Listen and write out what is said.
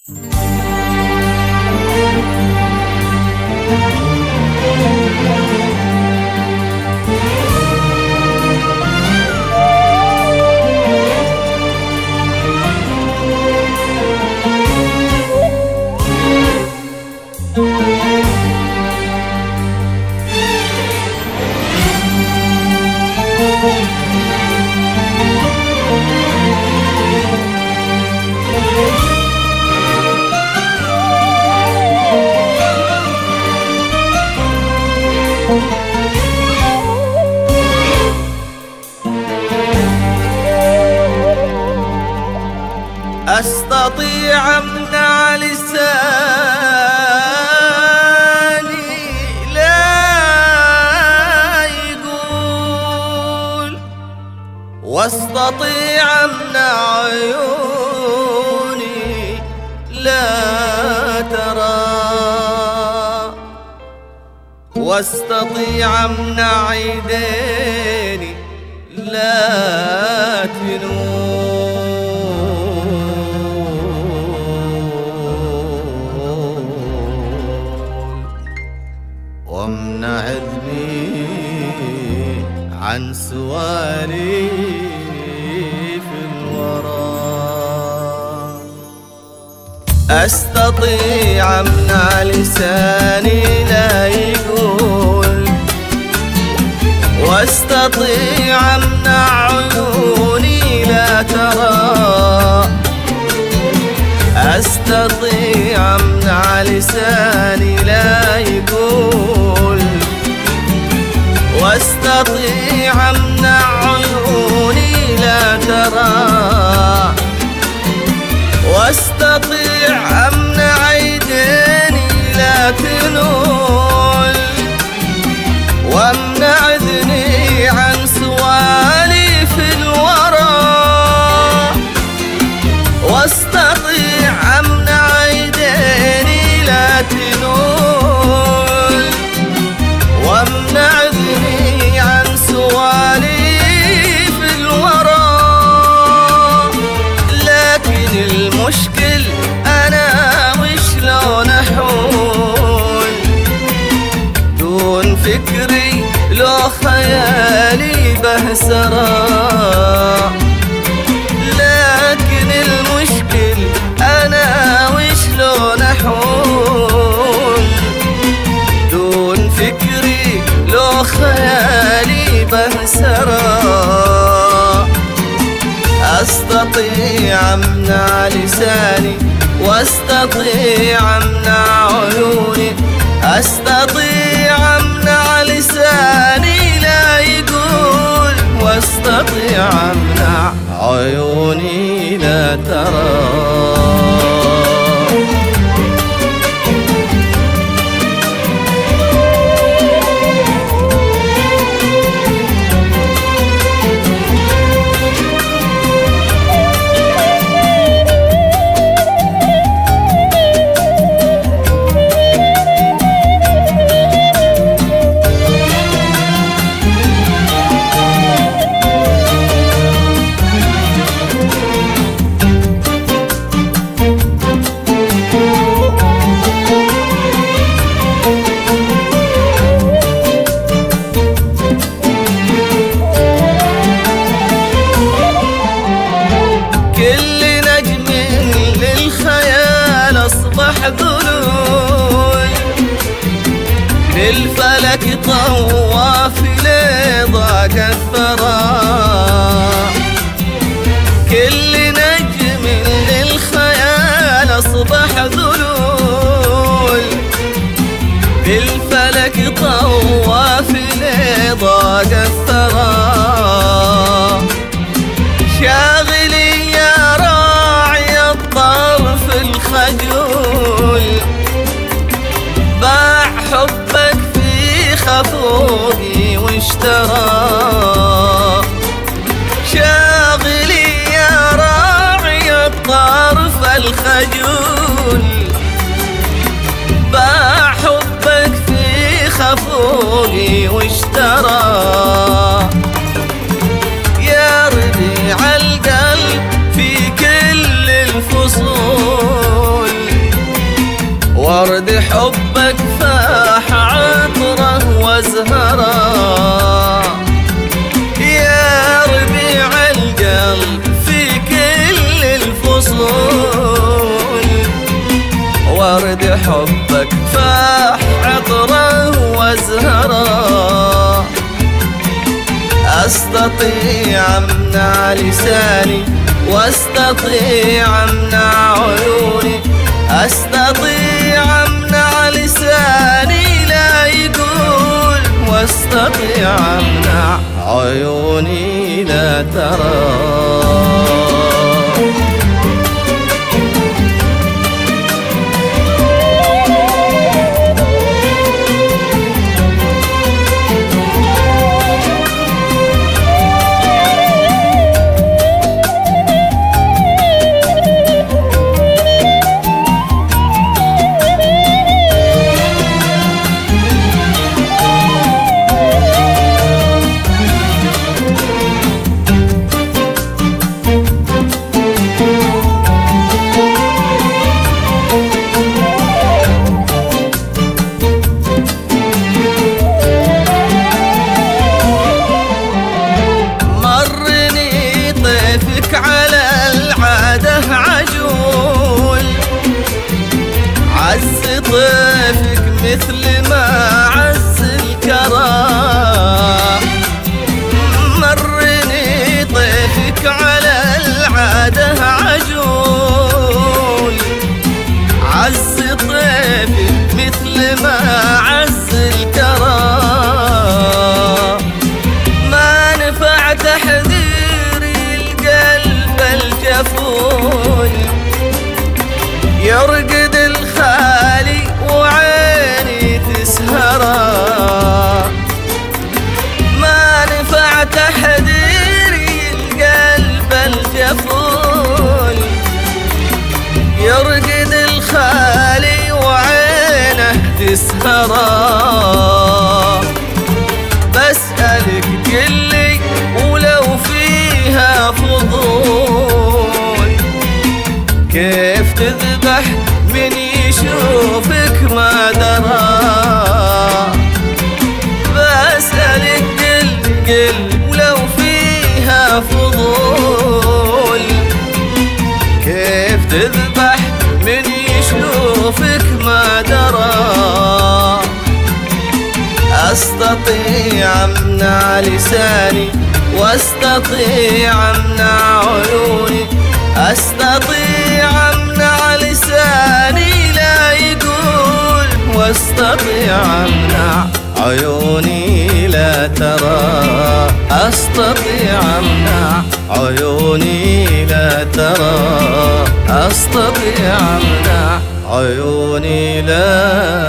أستطيع أمنع لساني لا يقول، واستطيع أمنع عيوني لا ترى، واستطيع أمنع يديني لا تنول، وامنع اذني عن سوالي في الورى. استطيع امنع لساني لا يقول، واستطيع امنع عيوني لا ترى، استطيع امنع لساني لا يقول، واستطيع امنع عيوني لا ترى، واستطيع امنع يديني لا تنول، وامنع اذني عن سوالي في الورى، واستطيع امنع يديني لا تنول، وامنع اذني عن سوالي في الورى. لكن المشكل انا وشلون احول دون فكري لو خيالي بهسرى. لكن المشكل انا وشلون احول دون فكري لو خيالي بهسرى. استطيع امنع لساني، واستطيع امنع عيوني، استطيع امنع لساني لا يقول، واستطيع امنع عيوني لا ترى. للفلك طواف لضاق الثرى، كل نجم للخيال أصبح ذلول، للفلك طواف لضاق الثرى. شاغلي يا راعي الطرف الخجول، باع حبك في خفوقي واشترى. شاغلي يا راعي الطرف الخجول، باع حبك في خفوقي واشترى. يا ربيع القلب في كل الفصول، ورد حبك فاح عطره وازهره، يا ربيع القلب في كل الفصول. ورد حبك فاح عطره وازهره، استطيع امنع لساني واستطيع امنع عيوني، استطيع امنع لساني لا يقول، واستطيع امنع عيوني لا ترى. عز طيفك مثل ما عز الكرام، مرني طيفك على العادة عجول. عز طيفك مثل ما عز الكرام، ما نفع تحذيري القلب الجفول، يرقد الخالي وعيني تسهره. ما نفع تحذيري القلب الجفول، يرقد الخالي وعينه تسهره. بسألك قلي ولو فيها فضول، كيف تذبح من يشوفك ما درى؟ بسألك قل ولو فيها فضول، كيف تذبح من يشوفك ما درى؟ استطيع امنع لساني واستطيع امنع عيوني، استطيع امنع لساني لا يقول، واستطيع امنع عيوني لا ترى. استطيع امنع عيوني لا ترى، استطيع امنع عيوني لا